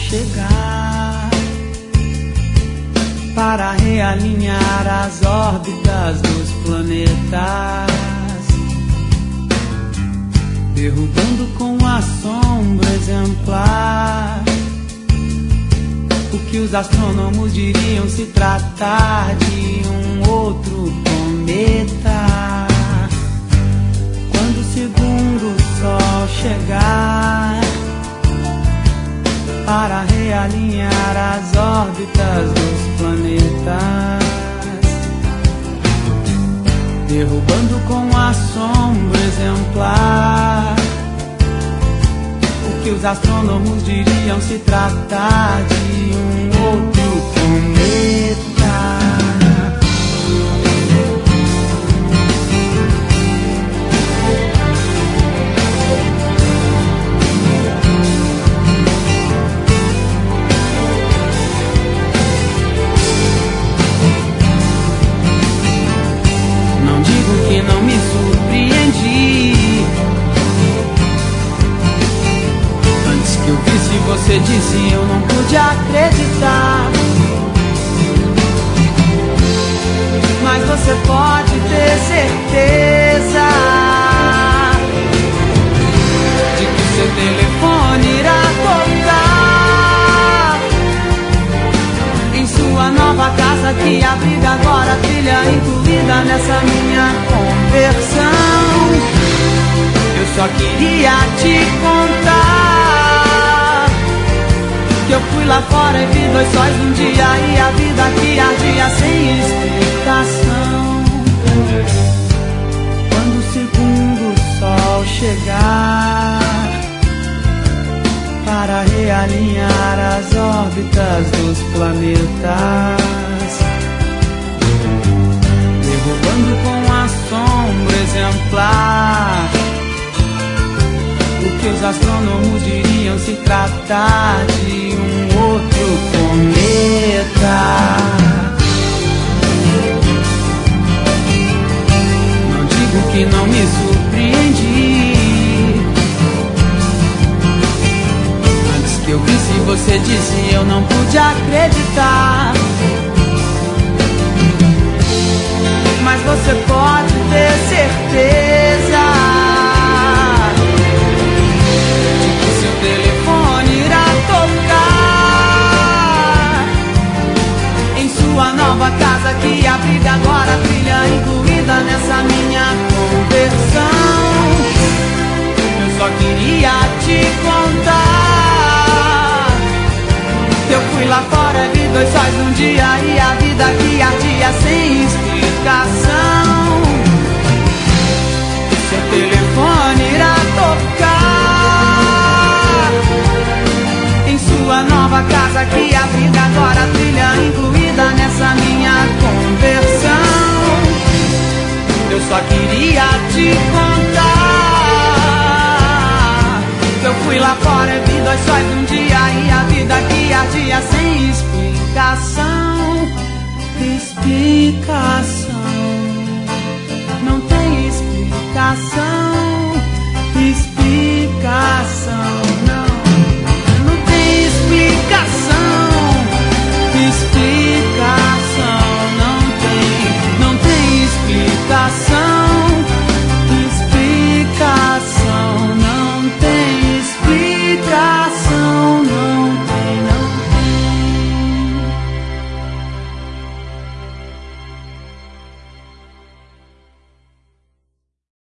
chegar para realinhar as órbitas dos planetas, derrubando com assombro exemplar o que os astrônomos diriam se tratar de um outro cometa. Quando o segundo sol chegar para realinhar as órbitas dos planetas, derrubando com assombro exemplar o que os astrônomos diriam se tratar de um outro cometa. Não digo que não me surpreendi. Antes que eu visse você disse, eu não pude acreditar. Mas você pode ter certeza de que seu telefone irá tocar em sua nova casa que abriga agora a trilha incluída nessa minha conversão. Eu só queria te contar que eu fui lá fora e vi dois sóis num dia e a vida que ardia sem explicação. Quando o segundo sol chegar para realinhar as órbitas dos planetas, derrubando com assombro exemplar o que os astrônomos diriam se tratar de um outro cometa. Não digo que não me surpreendi. Antes que eu visse você disse, eu não pude acreditar. Mas você pode ter certeza de que seu telefone irá tocar em sua nova casa que abriga agora a trilha incluída nessa minha conversão. Eu só queria te contar que eu fui lá fora e vi dois sóis num dia e a vida que ardia sem explicação. Seu telefone irá tocar em sua nova casa que abriga agora a trilha incluída nessa minha conversão. Eu só queria te contar que eu fui lá fora e vi dois sóis num dia e a vida que ardia sem explicação. Explicação. Não tem explicação. Explicação.